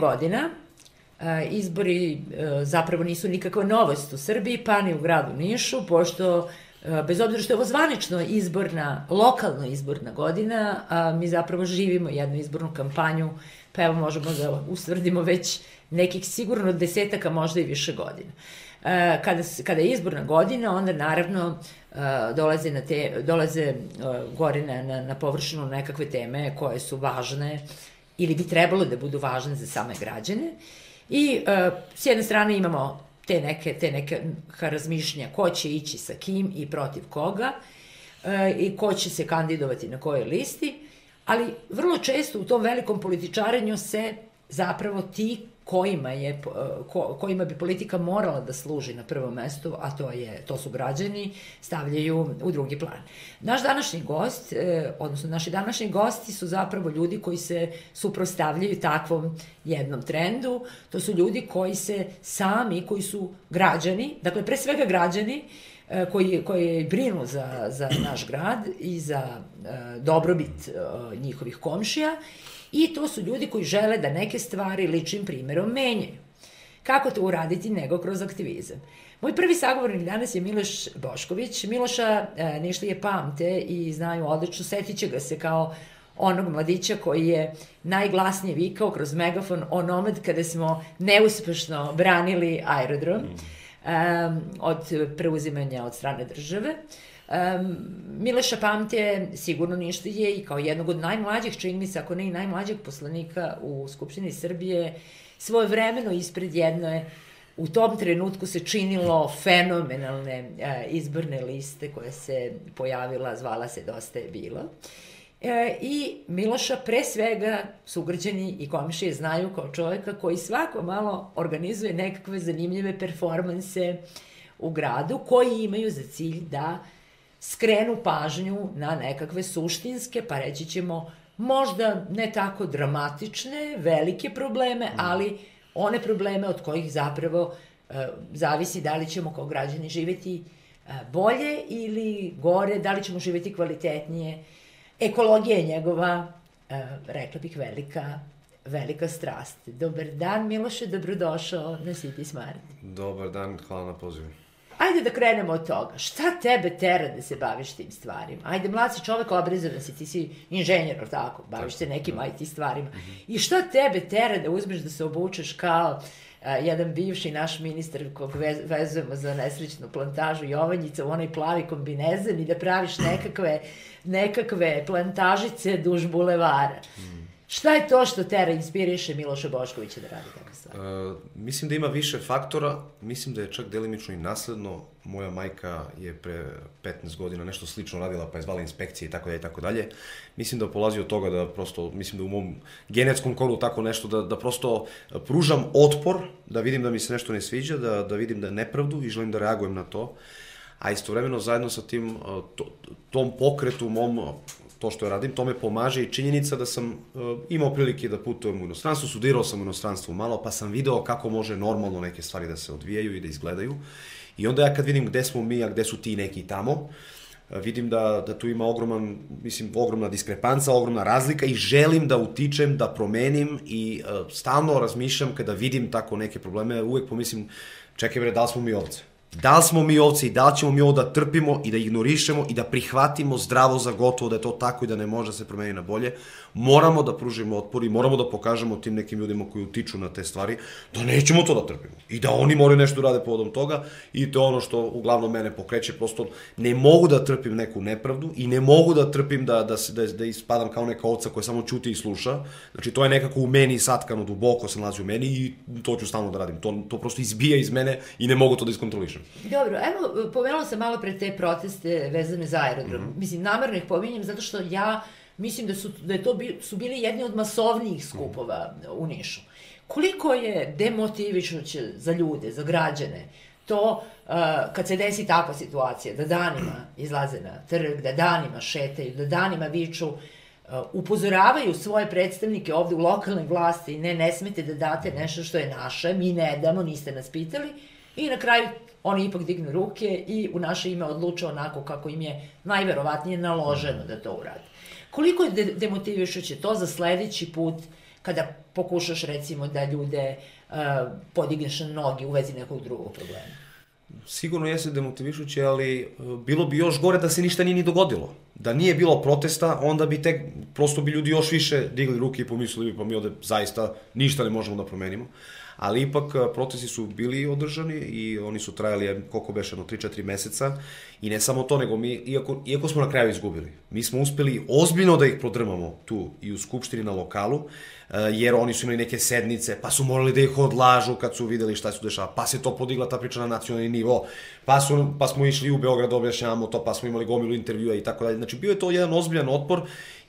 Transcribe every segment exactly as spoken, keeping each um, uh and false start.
godina izbori zapravo nisu nikakva novost u Srbiji, pa ni u gradu Nišu, pošto bez obzira što je ovo zvanično izborna, lokalno izborna godina, a mi zapravo živimo jednu izbornu kampanju, pa evo možemo da ustvrdimo već nekih sigurno desetaka, možda i više godina. Kada, kada je izborna godina, onda naravno dolaze, na te, dolaze gore na, na, na površinu nekakve teme koje su važne ili bi trebalo da budu važne za same građane. I s jedne strane imamo te neke, te neke razmišljenja ko će ići sa kim i protiv koga i ko će se kandidovati na kojoj listi, ali vrlo često u tom velikom političarenju se zapravo ti kojima, je, ko, kojima bi politika morala da služi na prvom mestu, a to, je, to su građani, stavljaju u drugi plan. Naš današnji gost, odnosno naši današnji gosti su zapravo ljudi koji se suprostavljaju takvom jednom trendu. To su ljudi koji se sami, koji su građani, dakle pre svega građani, koji, koji brinu za, za naš grad i za dobrobit njihovih komšija. I to su ljudi koji žele da neke stvari ličnim primjerom menjaju. Kako to uraditi nego kroz aktivizam? Moj prvi sagovornik danas je Miloš Bošković. Miloša e, Nišlije pamte i znaju odlično, setit će ga se kao onog mladića koji je najglasnije vikao kroz megafon onomad kada smo neuspešno branili aerodrom mm. e, od preuzimanja od strane države. Um, Miloša pamte sigurno Nišlije i kao jednog od najmlađih, čini mi se, ako ne i najmlađeg poslanika u Skupštini Srbije, svojevremeno ispred jedne, u tom trenutku se činilo fenomenalne uh, izborne liste koja se pojavila, zvala se Dosta je bilo. Uh, I Miloša pre svega sugrađani i komšije znaju kao čovjeka koji svako malo organizuje nekakve zanimljive performanse u gradu koji imaju za cilj da skrenu pažnju na nekakve suštinske, pa reći ćemo, možda ne tako dramatične, velike probleme, ali one probleme od kojih zapravo e, zavisi da li ćemo kao građani živeti e, bolje ili gore, da li ćemo živeti kvalitetnije. Ekologija je njegova, e, rekla bih, velika, velika strast. Dobar dan, Miloše, dobrodošao na City Smart. Dobar dan, hvala na pozivu. Ajde da krenemo od toga. Šta tebe tera da se baviš tim stvarima? Ajde, mlad si čovek, obrazovan si, ti si inženjer, tako, baviš se nekim I T stvarima. I šta tebe tera da uzmeš da se obučeš kao uh, jedan bivši naš ministar kog vez, vezujemo za nesrećnu plantažu Jovanjica u onaj plavi kombinezan i da praviš nekakve, nekakve plantažice duž bulevara? Šta je to što tera inspiriše Miloša Boškovića da radi tako stvari? Uh, mislim da ima više faktora, mislim da je čak delimično i nasledno. Moja majka je pre petnaest godina nešto slično radila, pa je zvala inspekcije i tako dalje i tako dalje. Mislim da polazi od toga da prosto, mislim da u mom genetskom kodu tako nešto, da, da prosto pružam otpor, da vidim da mi se nešto ne sviđa, da, da vidim da je nepravdu i želim da reagujem na to. A istovremeno zajedno sa tim, to, tom pokretu mom, to što ja radim, to me pomaže i činjenica da sam uh, imao prilike da putujem u inostranstvu, studirao sam u inostranstvu malo, pa sam video kako može normalno neke stvari da se odvijaju i da izgledaju. I onda ja kad vidim gde smo mi, a gde su ti neki tamo, uh, vidim da, da tu ima ogroman, mislim, ogromna diskrepanca, ogromna razlika i želim da utičem, da promenim i uh, stalno razmišljam kada vidim tako neke probleme, uvek pomislim, čekaj bre, da li smo mi ovce? Da li smo mi ovci i da li ćemo mi ovo da trpimo i da ignorišemo i da prihvatimo zdravo za gotovo da je to tako i da ne može da se promeni na bolje, moramo da pružimo otpor i moramo da pokažemo tim nekim ljudima koji utiču na te stvari da nećemo to da trpimo i da oni moraju nešto da rade povodom toga i to je ono što uglavnom mene pokreće, prosto ne mogu da trpim neku nepravdu i ne mogu da trpim da, da, da, da ispadam kao neka ovca koja samo ćuti i sluša, znači to je nekako u meni satkano, duboko se nalazi u meni i to ću stalno da radim, to, to prosto izbija iz mene i ne mogu to da iskontrolišem. Dobro, evo, pomenula sam malo pre te proteste vezane za aerodrom. Mm-hmm. Mislim, namerno ih pominjem zato što ja mislim da su, da je to bi, su bili jedni od masovnijih skupova mm-hmm. u Nišu. Koliko je demotivišuće za ljude, za građane, to uh, kad se desi takva situacija, da danima izlaze na trg, da danima šetaju, da danima viču, uh, upozoravaju svoje predstavnike ovde u lokalnoj vlasti, ne, ne smete da date nešto što je naše, mi ne damo, niste nas pitali, i na kraju oni ipak dignu ruke i u naše ime odluče onako kako im je najverovatnije naloženo da to urade. Koliko je de- demotivišuće to za sledeći put kada pokušaš recimo da ljude uh, podigneš na nogi u vezi nekog drugog problema? Sigurno jeste demotivišuće, ali bilo bi još gore da se ništa nije ni dogodilo. Da nije bilo protesta, onda bi tek, prosto bi ljudi još više digli ruke i pomislili bi pa mi ovde zaista ništa ne možemo da promenimo. Ali ipak protesti su bili održani i oni su trajali, koliko beše, no tri četiri meseca. I ne samo to, nego mi, iako, iako smo na kraju izgubili, mi smo uspeli ozbiljno da ih prodrmamo tu i u Skupštini na lokalu, jer oni su imali neke sednice, pa su morali da ih odlažu kad su videli šta se dešava, pa se to podigla ta priča na nacionalni nivo, pa, su, pa smo išli u Beograd da objašnjavamo to, pa smo imali gomilu intervjua i tako dalje. Znači, bio je to jedan ozbiljan otpor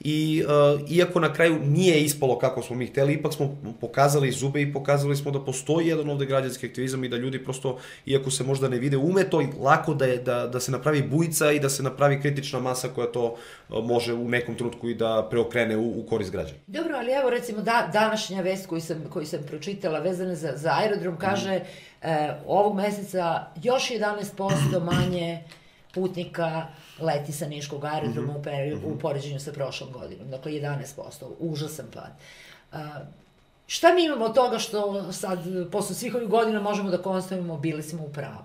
i uh, iako na kraju nije ispalo kako smo mi hteli, ipak smo pokazali zube i pokazali smo da postoji jedan ovde građanski aktivizam i da ljudi prosto, iako se možda ne vide, ume to lako da, je, da, da se napravi bujica i da se napravi kritična masa koja to uh, može u nekom trenutku i da preokrene u, u korist građana. Dobro, ali evo recimo da, današnja vest koju sam, koju sam pročitala vezana za, za aerodrom kaže mm. e, ovog meseca još jedanaest posto manje putnika leti sa niškog aerodroma mm-hmm. u, peri, u poređenju sa prošlom godinom. Dakle, jedanaest posto, užasan pad. E, šta mi imamo od toga što sad, posle svih ovih godina možemo da konstatujemo bili smo u pravu?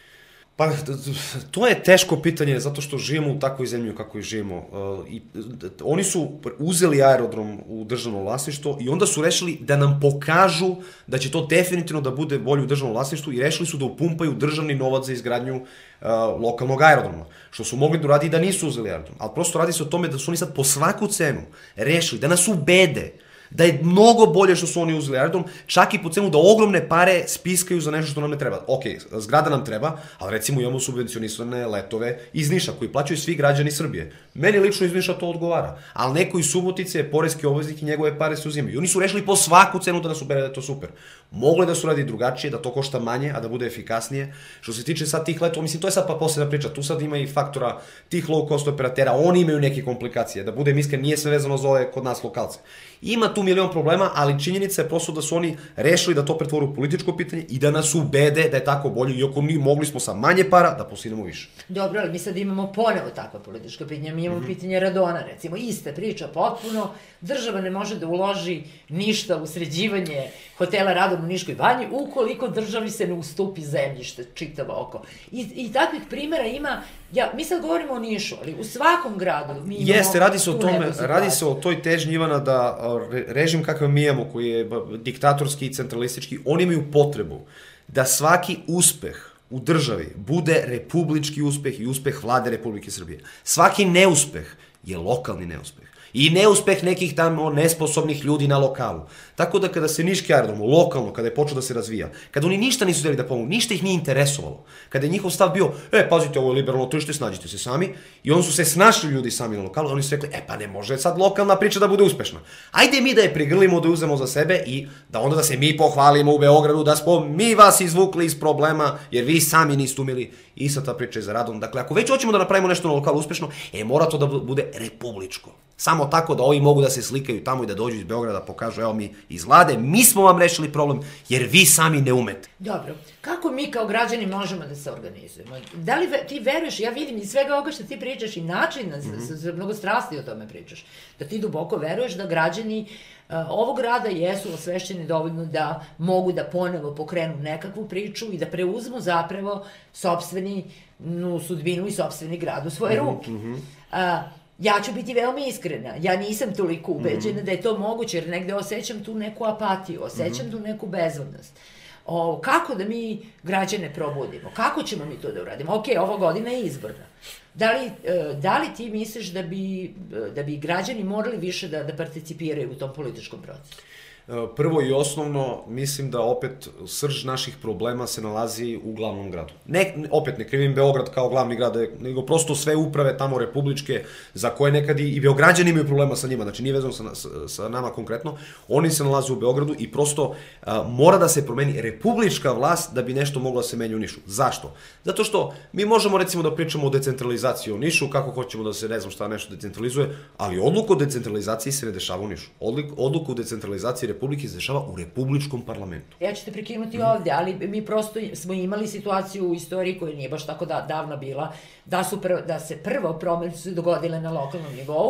Pa, to je teško pitanje, zato što živimo u takvoj zemlji kako i živimo. I, oni su uzeli aerodrom u državno vlasništvo i onda su rešili da nam pokažu da će to definitivno da bude bolje u državnom vlasništvu i rešili su da upumpaju državni novac za izgradnju uh, lokalnog aerodroma, što su mogli da uradi da nisu uzeli aerodrom. Ali prosto radi se o tome da su oni sad po svaku cenu rešili da nas ubede da je mnogo bolje što su oni uzeli aerodrom, čak i po cenu da ogromne pare spiskaju za nešto što nam ne treba. Ok, zgrada nam treba, ali recimo imamo subvencionisane letove iz Niša, koji plaćaju svi građani Srbije. Meni lično iz Niša to odgovara, ali neko iz Subotice je poreski obveznik i njegove pare se uzimaju. I oni su rešili po svaku cenu da nas ubere da je to super. Moglo je da su radi drugačije, da to košta manje, a da bude efikasnije. Što se tiče sad tih letova, mislim, to je sad pa posebna priča, tu sad ima i faktora tih low cost operatera, oni imaju neke komplikacije, da budem iskren, nije sve vezano za ove kod nas lokalce. Ima tu milion problema, ali činjenica je prosto da su oni rešili da to pretvore u političko pitanje i da nas ubede da je tako bolje, iako mi mogli smo sa manje para da postignemo više. Dobro, ali mi sad imamo ponevo takva politička pitanja, mi imamo mm-hmm. pitanje radona, recimo, ista priča potpuno, država ne može da uloži ništa u sređivanje hotela Radon u Niškoj banji, ukoliko državi se ne ustupi zemljište čitavo oko. I, i takvih primjera ima, ja, mi sad govorimo o Nišu, ali u svakom gradu mi imamo... Jeste, radi se o tome, radi se o toj težnji, Ivana, da režim kakav mi imamo, koji je diktatorski i centralistički, oni imaju potrebu da svaki uspeh u državi bude republički uspeh i uspeh vlade Republike Srbije. Svaki neuspeh je lokalni neuspeh. I neuspeh nekih tamo nesposobnih ljudi na lokalu. Tako da kada se niški aerodrom lokalno, kada je počeo da se razvija, kada oni ništa nisu hteli da pomogu, ništa ih nije interesovalo, kada je njihov stav bio, e, pazite, ovo je liberalno tržište, snađite se sami, i onda su se snašli ljudi sami na lokalu, oni su rekli, e, pa ne može sad lokalna priča da bude uspešna. Ajde mi da je prigrlimo, da je uzemo za sebe i da onda da se mi pohvalimo u Beogradu, da smo mi vas izvukli iz problema, jer vi sami niste umeli. Ista ta priča je za Radon. Dakle, ako već hoćemo da napravimo nešto na lokalu uspešno, e, mora to da bude republičko. Samo tako da ovi mogu da se slikaju tamo i da dođu iz Beograda, pokažu, evo mi iz vlade, mi smo vam rešili problem, jer vi sami ne umete. Dobro, kako mi kao građani možemo da se organizujemo? Da li ti veruješ, ja vidim iz svega ovoga što ti pričaš i način, mm-hmm. s, s, mnogo strasti o tome pričaš, da ti duboko veruješ da građani uh, ovog grada jesu osvešćeni dovoljno da mogu da ponovo pokrenu nekakvu priču i da preuzmu zapravo sopstveni no, sudbinu i sopstveni grad u svoje ruke. Mm-hmm. Uh, Ja ću biti veoma iskrena, ja nisam toliko ubeđena mm-hmm. da je to moguće, jer negde osjećam tu neku apatiju, osjećam mm-hmm. tu neku bezvodnost. O, kako da mi građane probudimo? Kako ćemo mi to da uradimo? Ok, ova godina je izborna. Da li, da li ti misliš da bi, da bi građani morali više da, da participiraju u tom političkom procesu? Prvo i osnovno, mislim da opet srž naših problema se nalazi u glavnom gradu. Ne, opet ne krivim Beograd kao glavni grad, nego prosto sve uprave tamo republičke, za koje nekad i, i Beograđani imaju problema sa njima, znači nije vezano sa, sa, sa nama konkretno, oni se nalaze u Beogradu i prosto a, mora da se promeni republička vlast da bi nešto moglo da se menja u Nišu. Zašto? Zato što mi možemo recimo da pričamo o decentralizaciji u Nišu, kako hoćemo da se ne znam šta nešto decentralizuje, ali odluku o decentralizaciji se ne dešava u Nišu. Odluku o decentralizaciji Republike se dešava u republičkom parlamentu. Ja ću te prekinuti mm. ovde, ali mi prosto smo imali situaciju u istoriji koja nije baš tako da, davno bila, da, su prvo, da se prvo promene su dogodile na lokalnom nivou,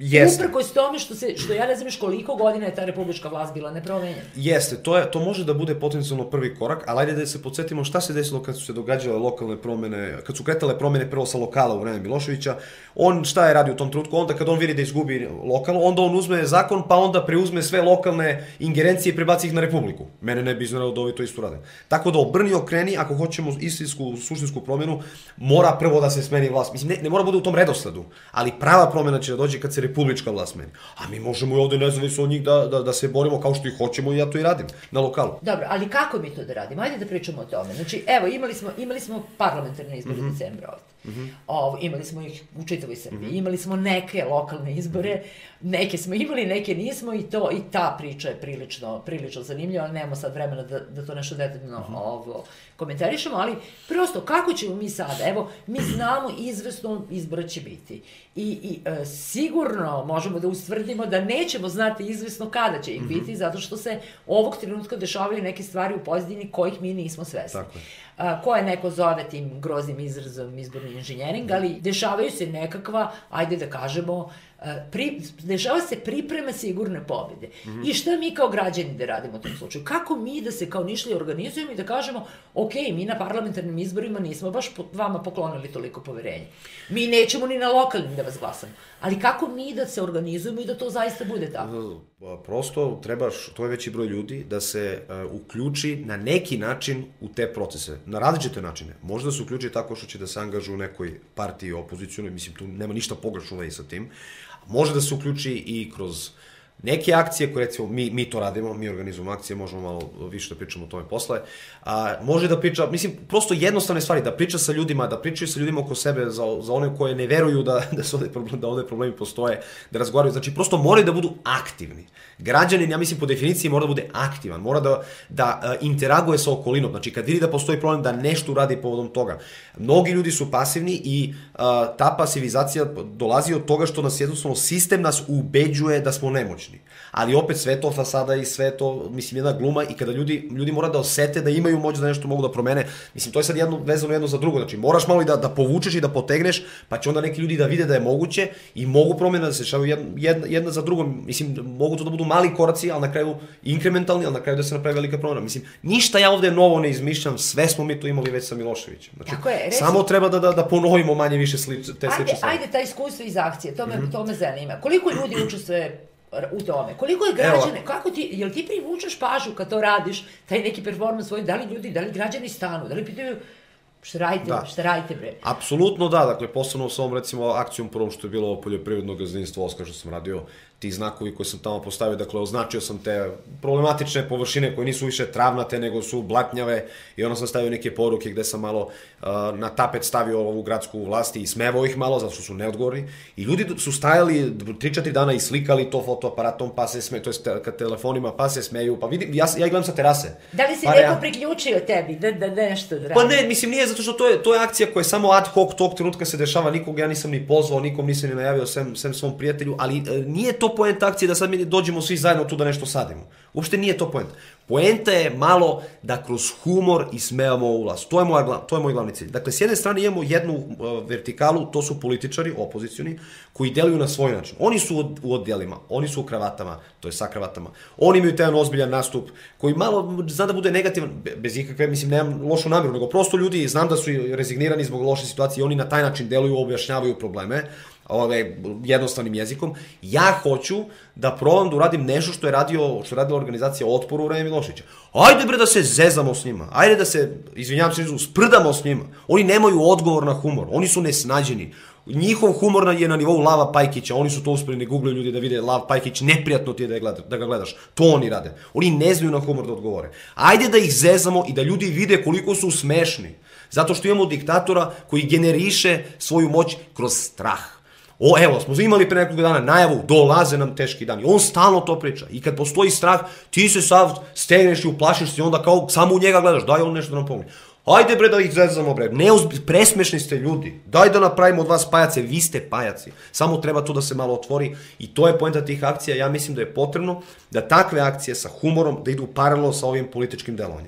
Jeste. Uprkos tome što, se, što ja ne znam još koliko godina je ta republička vlast bila nepromenjena. Jeste, to, je, to može da bude potencijalno prvi korak, ali ajde da se podsjetimo šta se desilo kad su se događale lokalne promene, kad su kretale promene prvo sa lokala u vreme Miloševića. On šta je radio u tom trenutku? Onda kad on vidi da izgubi lokal, onda on uzme zakon, pa onda preuzme sve lokalne ingerencije i prebaci ih na republiku. Mene ne bi iznenadilo da ovi to isto rade. Tako da obrni okreni, ako hoćemo istinsku, suštinsku promjenu, mora prvo da se smeni vlast. Mislim, ne, ne mora bude u tom redosledu, ali prava promjena će da dođe kad se republička vlast meni. A mi možemo i ovde nezavisno od njih da, da, da se borimo kao što i hoćemo i ja to i radim na lokalu. Dobro, ali kako mi to da radimo? Ajde da pričamo o tome. Znači, evo, imali smo, imali smo parlamentarne izbore mm-hmm. decembra ovde. Mm-hmm. Ovo, imali smo ih u čitavoj Srbiji. Mm-hmm. Imali smo neke lokalne izbore, mm-hmm. neke smo imali, neke nismo i to i ta priča je prilično, prilično zanimljiva, ali nemamo sad vremena da, da to nešto detaljno mm-hmm. ovo, komentarišemo, ali prosto kako ćemo mi sada? Evo, mi znamo izvesno izbora će biti. I, i e, sigurno možemo da ustvrdimo da nećemo znati izvesno kada će ih mm-hmm. biti, zato što se ovog trenutka dešavaju neke stvari u pozadini kojih mi nismo svesni. Tako je. A, koje neko zove tim groznim izrazom izborni inženjering, ali dešavaju se nekakva, ajde da kažemo, pri, dešava se priprema sigurne pobjede. Mm-hmm. I šta mi kao građani da radimo u tom slučaju? Kako mi da se kao Nišlije organizujemo i da kažemo, ok, mi na parlamentarnim izborima nismo baš po, vama poklonili toliko poverenja. Mi nećemo ni na lokalnim da vas glasamo. Ali kako mi da se organizujemo i da to zaista bude tako? Prosto trebaš, to je veći broj ljudi, da se uh, uključi na neki način u te procese. Na različite načine. Možda da se uključi tako što će da se angažu u nekoj partiji opozicionoj, mislim, tu nema ništa pogrešno već sa tim. Može da se uključi i kroz neke akcije koje, recimo, mi, mi to radimo, mi organizujemo akcije, možemo malo više da pričamo o tome posle. A, može da priča, mislim, prosto jednostavne stvari, da priča sa ljudima, da pričaju sa ljudima oko sebe, za, za one koje ne veruju da, da, su ovde problem, da ovde problemi postoje, da razgovaraju. Znači, prosto moraju da budu aktivni. Građanin, ja mislim, po definiciji mora da bude aktivan, mora da, da uh, interaguje sa okolinom. Znači, kad vidi da postoji problem, da nešto uradi povodom toga. Mnogi ljudi su pasivni i uh, ta pasivizacija dolazi od toga što nas jednostavno sistem nas ubeđuje da smo nemoćni. Ali opet sve to fasada i sve to, mislim, jedna gluma i kada ljudi, ljudi mora da osete da imaju moć da nešto mogu da promene. Mislim, to je sad jedno vezano jedno za drugo. Znači, moraš malo i da, da povučeš i da potegneš, pa će onda neki ljudi da vide da je moguće i mogu promene da se šavaju jedna, jedna, jedna za drugom. Mislim, mogu to da budu mali koraci, ali na kraju inkrementalni, ali na kraju da se napravi velika promena. Mislim, ništa ja ovde novo ne izmišljam, sve smo mi to imali već sa Miloševićem. Znači, je, reci, samo treba da, da, da ponovimo manje više slič, te sliče stvari. Ajde, ta iskustva iz akcije, to me, mm-hmm. to me zanima. Koliko ljudi učestvuje u tome? Koliko je građane, Evo. kako ti, jel ti privučeš pažnju kad to radiš, taj neki performans svoj, da li ljudi, da li građani stanu, da li pitaju šta radite, da. šta radite bre? Apsolutno da, dakle, posebno s ovom, recimo, akcijom prvom što je bilo poljoprivredno gazdinstvo Oskar što sam radio, ti znakovi koje sam tamo postavio, dakle, označio sam te problematične površine koje nisu više travnate, nego su blatnjave i onda sam stavio neke poruke gde sam malo uh, na tapet stavio ovu gradsku vlast i smevao ih malo, zato što su neodgovorni. I ljudi su stajali tri četiri dana i slikali to fotoaparatom, pa se smeju, to je kad telefonima, pa se smeju, pa vidim, ja, ja gledam sa terase. Da li si pa neko ja... priključio tebi, da, da nešto da radi? Pa ne, mislim, nije, zato što to je, to je akcija koja je samo ad hoc, tog trenutka se dešava, nikog ja nisam ni pozvao, nikom nisam ni najavio, sem, sem svom prijatelju, ali e, nije to poenta akcije da sad mi dođemo svi zajedno tu da nešto sadimo. Uopšte nije to poenta. Poenta je malo da kroz humor ismevamo ovu vlast. To je, moja, to je moj glavni cilj. Dakle, s jedne strane imamo jednu uh, vertikalu, to su političari, opozicioni, koji deluju na svoj način. Oni su od, u odjelima, oni su u kravatama, to je sa kravatama. Oni imaju taj ozbiljan nastup, koji malo zna da bude negativan, bez ikakve, mislim, nemam lošu namjeru, nego prosto ljudi, znam da su rezignirani zbog loše situacije, oni na taj način deluju, objašnjavaju probleme, ove, jednostavnim jezikom. Ja hoću da probam da uradim nešto što je radio, što je radila organizacija Otpor u vreme Miloševića. Ajde bre da se zezamo s njima, ajde da se, izvinjavam se, sprdamo s njima. Oni nemaju odgovor na humor, oni su nesnađeni. Njihov humor je na nivou Lava Pajkića, oni su to uspeli, ne googlaju ljudi da vide Lav Pajkić, neprijatno ti je da, gleda, da ga gledaš. To oni rade. Oni ne znaju na humor da odgovore. Ajde da ih zezamo i da ljudi vide koliko su smešni. Zato što imamo diktatora koji generiše svoju moć kroz strah. O, evo, smo imali pre nekog dana najavu, dolaze nam teški dani. On stalno to priča. I kad postoji strah, ti se sav stegneš i uplašiš se i onda kao samo u njega gledaš. Daj on nešto da nam pomogne. Ajde bre da ih zezamo bre. Neozbi, presmešni ste ljudi. Daj da napravimo od vas pajace. Vi ste pajaci. Samo treba to da se malo otvori. I to je poenta tih akcija. Ja mislim da je potrebno da takve akcije sa humorom da idu paralelno sa ovim političkim delovanjem.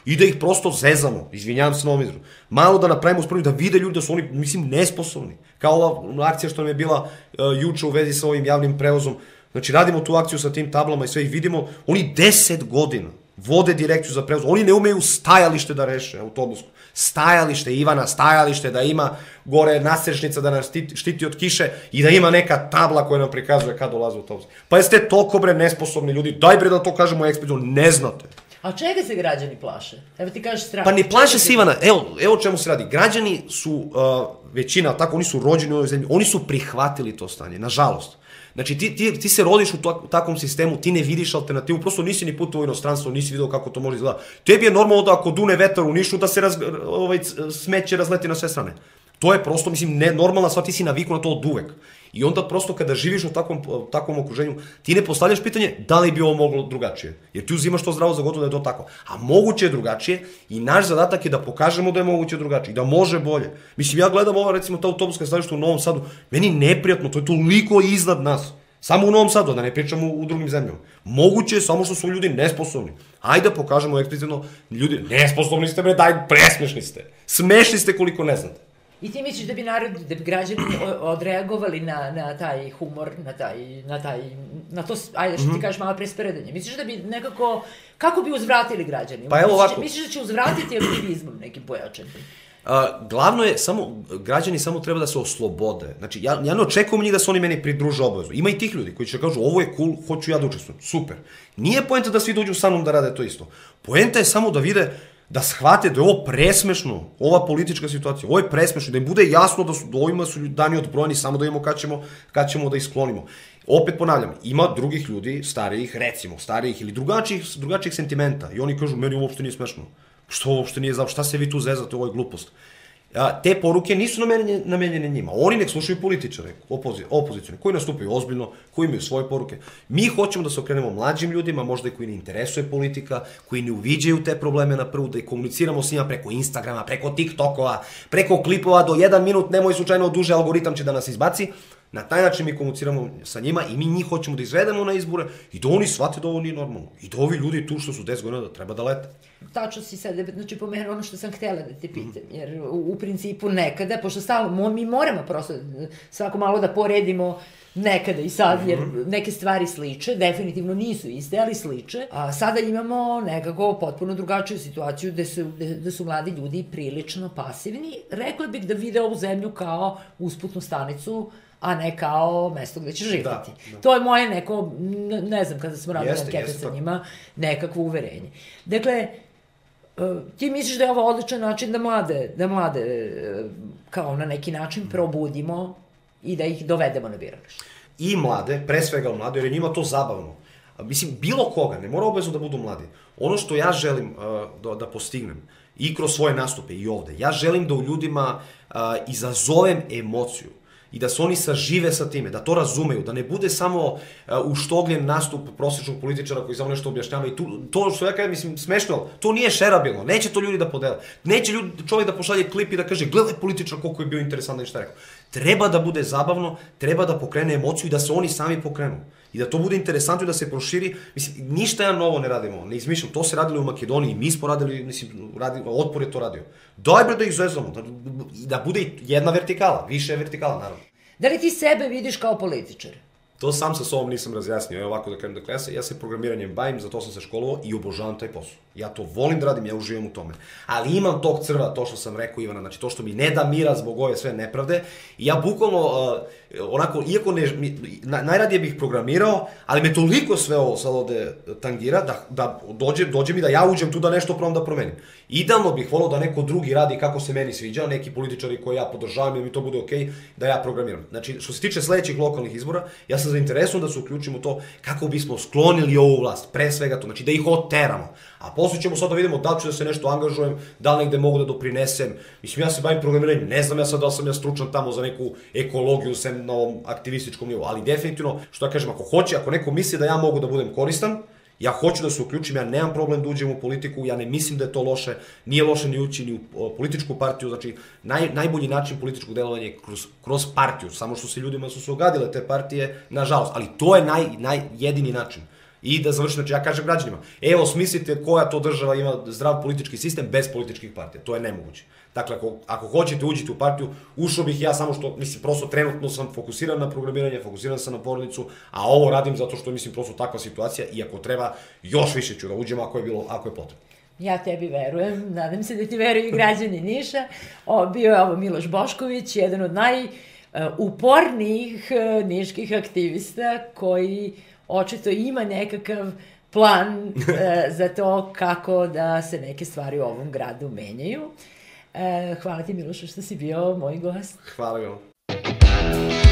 i da ih prosto zezamo, izvinjavam se na ovom izrazu. Malo da napravimo spremni, da vide ljudi da su oni, mislim, nesposobni. Kao ova akcija što nam je bila uh, juče u vezi sa ovim javnim prevozom. Znači, radimo tu akciju sa tim tablama i sve ih vidimo. Oni deset godina vode direkciju za prevoz. Oni ne umeju stajalište da reše, autobusko. Stajalište, Ivana, stajalište, da ima gore nasrešnica da nas štiti od kiše i da ima neka tabla koja nam prikazuje kad dolaze autobus. Pa jeste toliko bre nesposobni ljudi, daj bre da to kažemo eksplicitno, ne znate. A čega se građani plaše? Evo ti kažeš strah. Pa ne plaše se, Ivana, evo, evo čemu se radi. Građani su, uh, većina, tako, oni su rođeni u ovoj zemlji, oni su prihvatili to stanje, nažalost. Znači, ti, ti, ti se rodiš u, to, u takvom sistemu, ti ne vidiš alternativu, prosto nisi ni putovao u inostranstvo, nisi vidio kako to može izgledati. Tebi je normalno da ako dune vetar u Nišu, da se raz, ovaj, smeće razleti na sve strane. To je prosto, mislim, ne, normalna stvar, ti si navikao na to od uvek. I onda prosto kada živiš u takvom, takvom okruženju, ti ne postavljaš pitanje da li bi ovo moglo drugačije. Jer ti uzimaš to zdravo za gotovo da je to tako. A moguće je drugačije i naš zadatak je da pokažemo da je moguće drugačije i da može bolje. Mislim, ja gledam ovo, recimo, ta autobuska staništa u Novom Sadu, meni neprijatno, to je toliko iznad nas. Samo u Novom Sadu, da ne pričamo u drugim zemljama. Moguće je samo što su ljudi nesposobni. Ajde da pokažemo eksplicitno, ljudi, nesposobni ste bre, daj, presmešni ste. Smešni ste koliko ne znate. I ti misliš da bi narod, da bi građani odreagovali na, na taj humor, na taj, na taj, na to, ajde što ti kažeš malo presperedanje. Misliš da bi nekako, kako bi uzvratili građani? Pa evo ovako. Misliš da će uzvratiti aktivizmom nekim pojačanim? Uh, glavno je, samo, građani samo treba da se oslobode. Znači, ja, ja ne očekujem njih da se oni meni pridruže obavezu. Ima i tih ljudi koji će kažu, ovo je cool, hoću ja da učestvujem. Super. Nije poenta da svi dođu sa mnom da rade to isto. Poenta je samo da vide, da shvate da je ovo presmešno, ova politička situacija, ovo je presmešno, da im bude jasno da su da ovima su dani odbrojeni, samo da imamo kad ćemo, kad ćemo da isklonimo. Opet ponavljam, ima drugih ljudi, starijih, recimo, starijih ili drugačijih, drugačijih sentimenta i oni kažu, meni uopšte nije smešno. Što uopšte nije znao, šta se vi tu zezate, ovo je glupost. A, te poruke nisu namenjene, namenjene njima. Oni nek slušaju političare, opozi, opozicijone, koji nastupaju ozbiljno, koji imaju svoje poruke. Mi hoćemo da se okrenemo mlađim ljudima, možda i koji ne interesuje politika, koji ne uviđaju te probleme na prvu, da i komuniciramo s njima preko Instagrama, preko TikTokova, preko klipova do jedan minut, nemoj slučajno duže, algoritam će da nas izbaci. Na taj način mi komuniciramo sa njima i mi njih hoćemo da izvedemo na izbore i da oni shvate da ovo nije normalno. I da ovi ljudi tu što su deset godina da treba da lete. Tačno si sad, znači pomenuo ono što sam htjela da te pitam, jer u, u principu nekada, pošto stalno, mi moramo prosto svako malo da poredimo nekada i sad, jer neke stvari sliče, definitivno nisu iste, ali sliče. A sada imamo nekako potpuno drugačiju situaciju gde su, gde su mladi ljudi prilično pasivni. Rekla bih da vide ovu zemlju kao usputnu stanicu, a ne kao mesto gde će živjeti. Da, da. To je moje neko, ne znam, kada smo radili ankete sa njima, nekakvo uverenje. Dakle, ti misliš da je ovo odličan način da mlade, da mlade kao na neki način probudimo i da ih dovedemo na biralište? I mlade, pre svega mlade, jer je njima to zabavno. Mislim, bilo koga, ne mora obavezno da budu mladi. Ono što ja želim uh, da, da postignem, i kroz svoje nastupe i ovde, ja želim da u ljudima uh, izazovem emociju i da se oni sažive sa time, da to razumeju, da ne bude samo uh, uštogljen nastup prosječnog političara koji samo nešto objašnjava i tu, to što ja kažem, mislim, smešno, to nije šerabilno, neće to ljudi da podele, neće ljudi, čovjek da pošalje klip i da kaže, gledaj političar koliko je bio interesantan i šta je rekao. Treba da bude zabavno, treba da pokrene emociju i da se oni sami pokrenu. I da to bude interesantno i da se proširi. Mislim, ništa ja novo ne radimo, ne izmišljam, to se radilo u Makedoniji, mi smo radili, mislim, radi, Otpor je to radio. Daj bre da ih zezamo, da, da bude jedna vertikala, više vertikala, naravno. Da li ti sebe vidiš kao političar? To sam sa sobom nisam razjasnio, evo ovako da kažem, dakle, ja se, ja se programiranjem bavim, za to sam se školovao i obožavam taj posao. Ja to volim da radim, ja uživam u tome. Ali imam tog crva, to što sam rekao Ivana, znači to što mi ne da mira zbog ove sve nepravde, i ja bukvalno, uh, onako, iako ne, na, najradije bih programirao, ali me toliko sve ovo sad ovde tangira, da, da dođe, dođe mi da ja uđem tu da nešto probam da promenim. Idealno bih volao da neko drugi radi kako se meni sviđa, neki političari koji ja podržavam i da mi to bude okej, okay, da ja programiram. Znači, što se tiče sledećih lokalnih izbora, ja sam zainteresovan da se uključimo u to kako bismo sklonili ovu vlast, pre svega to, znači da ih oteramo. A posle ćemo sad da vidimo da li ću da se nešto angažujem, da li negde mogu da doprinesem. Mislim, ja se bavim programiranjem, ne znam ja sad da li sam ja stručan tamo za neku ekologiju, sem na ovom aktivističkom nivou, ali definitivno, što ja kažem, ako hoće, ako neko misli da ja mogu da budem koristan, ja hoću da se uključim, ja nemam problem da uđem u politiku, ja ne mislim da je to loše, nije loše ni ući ni u političku partiju, znači naj, najbolji način političkog delovanja je kroz, kroz partiju, samo što se ljudima su se ogadile te partije, nažalost, ali to je naj, naj, jedini način. I da završim, znači ja kažem građanima, evo smislite koja to država ima zdrav politički sistem bez političkih partija, to je nemoguće. Dakle, ako, ako hoćete uđite u partiju, ušao bih ja samo što, mislim, prosto trenutno sam fokusiran na programiranje, fokusiran sam na porodicu, a ovo radim zato što, mislim, prosto takva situacija i ako treba, još više ću da uđem ako je, bilo, ako je potrebno. Ja tebi verujem, nadam se da ti veruju i građani Niša. O, bio je ovo Miloš Bošković, jedan od najupornijih niških aktivista koji očito ima nekakav plan za to kako da se neke stvari u ovom gradu menjaju. Hvala ti, Milošu, što si bio moj gost. Hvala vam.